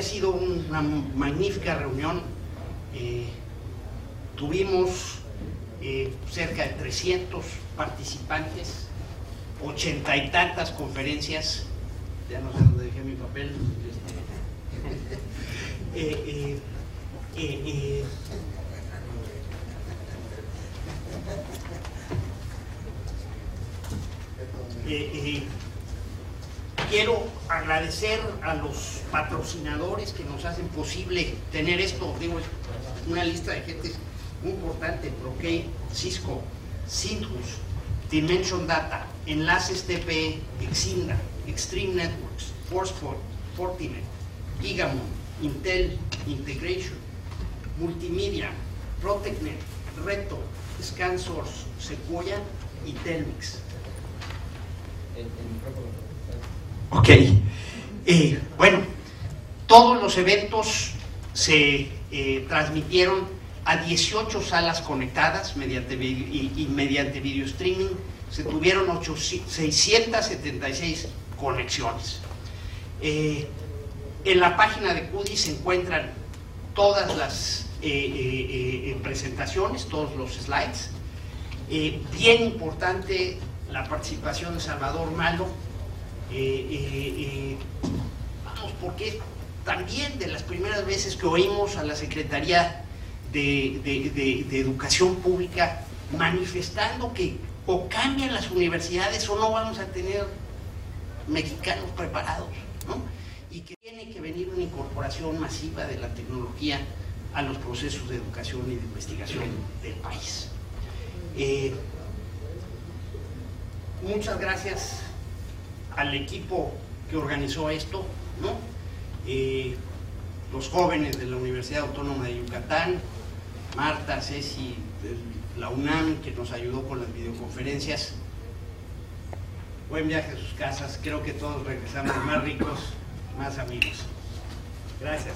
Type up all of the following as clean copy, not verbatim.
ha sido una magnífica reunión. Tuvimos cerca de 300 participantes, 80 y tantas conferencias. Ya no sé dónde dejé mi papel. Quiero agradecer a los patrocinadores que nos hacen posible tener esto. Digo, es una lista de gente muy importante: Procade, Cisco, Synthus, Dimension Data, Enlaces TPE, Exinda, Extreme Networks, Fortinet, Gigamon, Intel Integration, Multimedia, Protecnet, Reto, ScanSource, Sequoia y Telmix. Ok, bueno, todos los eventos se transmitieron a 18 salas conectadas mediante video streaming. Se tuvieron 676 conexiones. En la página de CUDI se encuentran todas las presentaciones, todos los slides. Bien importante la participación de Salvador Malo. Vamos, porque también de las primeras veces que oímos a la Secretaría de Educación Pública manifestando que o cambian las universidades o no vamos a tener mexicanos preparados, ¿no? Y que tiene que venir una incorporación masiva de la tecnología a los procesos de educación y de investigación del país. Muchas gracias al equipo que organizó esto, ¿no? Los jóvenes de la Universidad Autónoma de Yucatán, Marta, Ceci, la UNAM, que nos ayudó con las videoconferencias. Buen viaje a sus casas. Creo que todos regresamos más ricos, más amigos. Gracias.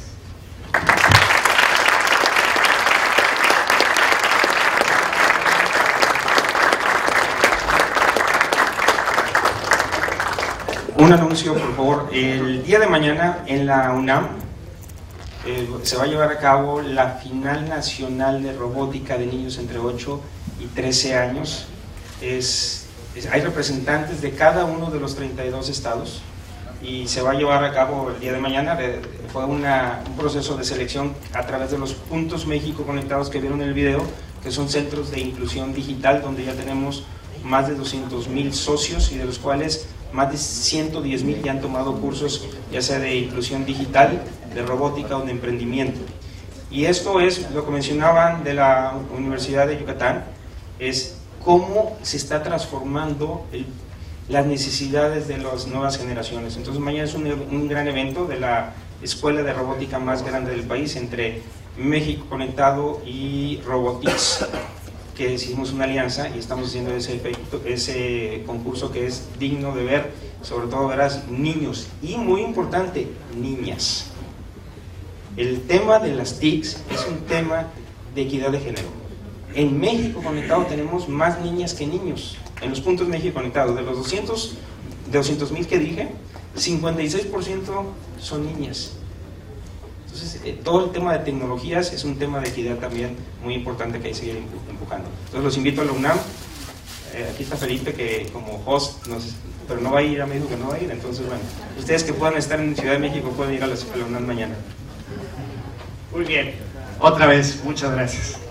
Un anuncio, por favor. El día de mañana en la UNAM se va a llevar a cabo la final nacional de robótica de niños entre 8 y 13 años. Hay representantes de cada uno de los 32 estados y se va a llevar a cabo el día de mañana. Fue un proceso de selección a través de los puntos México conectados que vieron en el video, que son centros de inclusión digital, donde ya tenemos más de 200,000 socios y de los cuales más de 110,000 ya han tomado cursos, ya sea de inclusión digital, de robótica o de emprendimiento. Y esto es lo que mencionaban de la Universidad de Yucatán, es cómo se está transformando las necesidades de las nuevas generaciones. Entonces mañana es un gran evento de la escuela de robótica más grande del país, entre México Conectado y Robotics, que hicimos una alianza y estamos haciendo ese concurso que es digno de ver, sobre todo verás niños y, muy importante, niñas. El tema de las TICs es un tema de equidad de género. En México Conectado tenemos más niñas que niños. En los puntos México Conectado, de los 200,000 que dije, 56% son niñas. Entonces, todo el tema de tecnologías es un tema de equidad también muy importante que hay que seguir empujando. Entonces, los invito a la UNAM. Aquí está Felipe, que como host, pero no va a ir, me dijo que no va a ir. Entonces, bueno, ustedes que puedan estar en Ciudad de México pueden ir a la UNAM mañana. Muy bien. Otra vez, muchas gracias.